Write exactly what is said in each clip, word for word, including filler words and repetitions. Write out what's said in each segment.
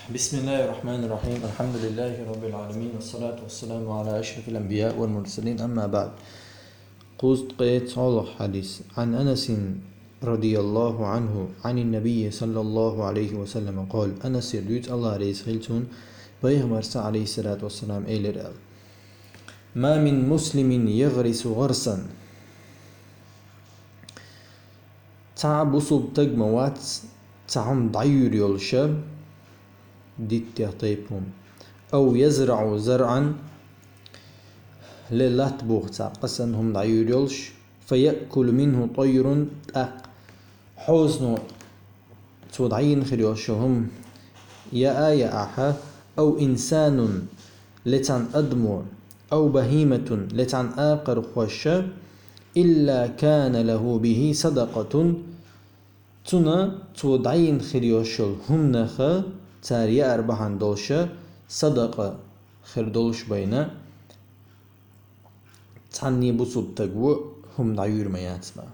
بسم الله الرحمن الرحيم. الحمد لله رب العالمين، والصلاة والسلام على أشرف الأنبياء والمرسلين، أما بعد. قوست قيت صالح حديث عن أنس رضي الله عنه عن النبي صلى الله عليه وسلم قال: أنس يدوت الله عليه خلتون بيغمر عليه الصلاة والسلام إلى ال ما من مسلم يغرس غرسا تعب صب تجموات تعم ضير يلشب ديت يطيبهم أو يزرع زرعا للات بوغتا قسنهم ضير يلش فيأكل منه طير أق حوزنو توضعين خريوشهم يا آية أحا أو إنسان لتن أدمر أو بهيمة لتن آقر خوش إلا كان له به صدقة تنا توضعين خريوشل هم نخا تاريا أربعان دولشة صدقة خير دولش بينا تعني بصوب تقوى هم ضعير ما ياتما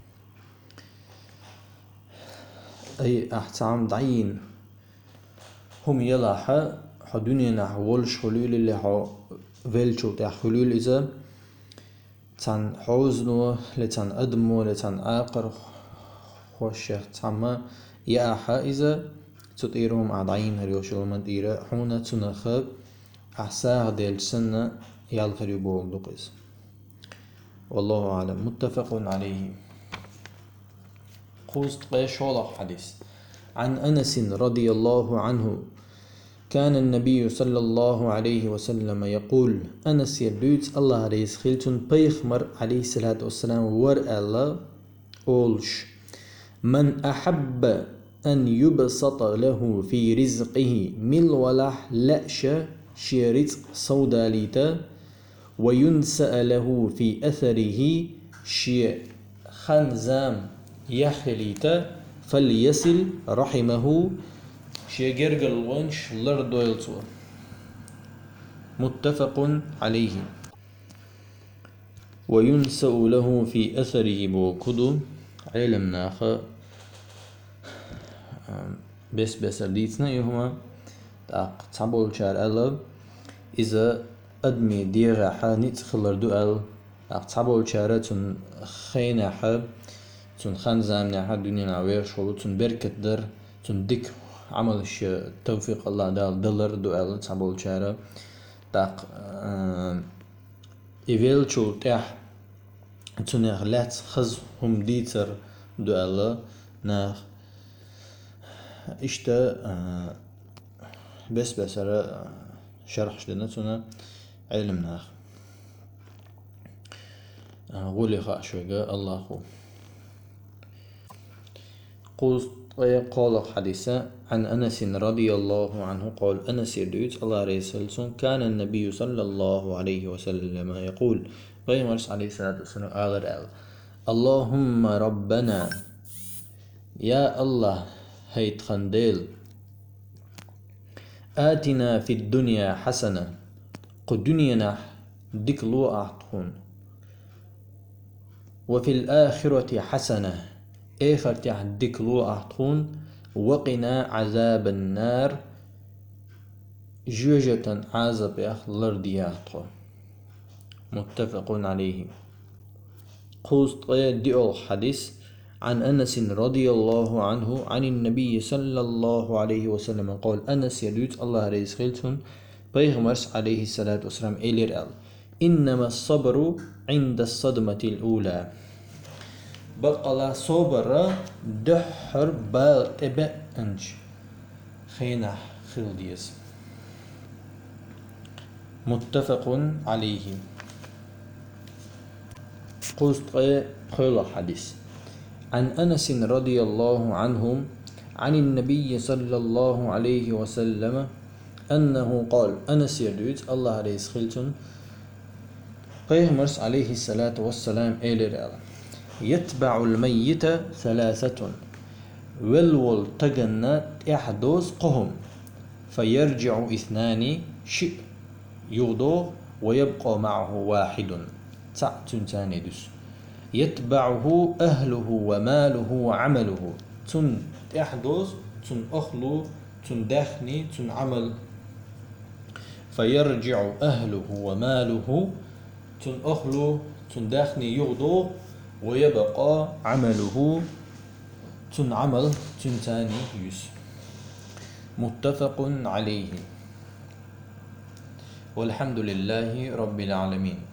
أي أحتام ضعين هم يلاحا حدوني نحو ولش خلول اللي حو فيلشو تاع خلول إذا تان حوزنو لتان أدمو لتان آقر خوشيخ تاما يا أحا إذا تطيرهم أعضعين هريوشو من ديرا حونا تنخب أحساغ ديل سنة يالخريو بول دقيس. والله أعلم. متفق عليه. قوست قيش حديث عن أنس رضي الله عنه كان النبي صلى الله عليه وسلم يقول: أنس يدوت الله عليه خلتون بيخمر عليه الصلاة والسلام ور الله أولش من أحب أن يبسط له في رزقه مل ولح لأش شي رزق صوداليتا وينسأ له في أثره شي خنزام يحليتا فليصل رحمه شي جرجل ونش لردويلتو. متفق عليه. وينسأ له في أثره بوكدو علم ناخ بس بس ديتنا يهما تاق تابول شار ألب إذا أدمي ديغا حانيت خلر دو أل تاق تابول شارة تن خينا حب تن خانزام ناحا دنيا نعوير شغلو تن بركت در تن ديك عملش توفيق الله دال دلر دو أل تابول شارة تاق إيفيل شو تاح تن يغلات خز هم ديتر دو أل ناخ إشتا بس بس شرح شدنتنا علم ناخ غولي خاء شويقا الله خو. قال حديثا عن أنس رضي الله عنه قال: أنس يدوت الله عليه وسلم كان النبي صلى الله عليه وسلم يقول غيمرس عليه الصلاة والسلام آغر اللهم ربنا يا الله هيت خنديل آتنا في الدنيا حسنة قد دنيانا ديك لو أعطون وفي الآخرة حسنة آخر تحت ديك لو أعطون وقنا عذاب النار جوجة عذاب أخلر دياطو. متفق عليه. قوست دي الحديث عن أنس رضي الله عنه عن النبي صلى الله عليه وسلم قال: أنس يدوت الله عليه خلتون بيغمرس عليه الصلاة والسلام إلير أل إنما الصبر عند الصدمة الأولى بقى صبر دحر بال إبا أنج خينح خلديس. متفق عليه. قوست قيل حديث عن أنس رضي الله عنهم عن النبي صلى الله عليه وسلم أنه قال: أنس يدوت الله عليه خلتون قيمرس عليه الصلاة والسلام إلى يتبع الميت ثلاثة والول تجنى يحدث قهم فيرجع اثنان شيء يغدو ويبقى معه واحد تعتن تاندس يتبعه أهله وماله وعمله تن يحدث تن أخلو تن داخني تن عمل فيرجع أهله وماله تن أخلو تن داخني يغدو ويبقى عمله تن عمل تن تاني يس متفق عليه والحمد لله رب العالمين.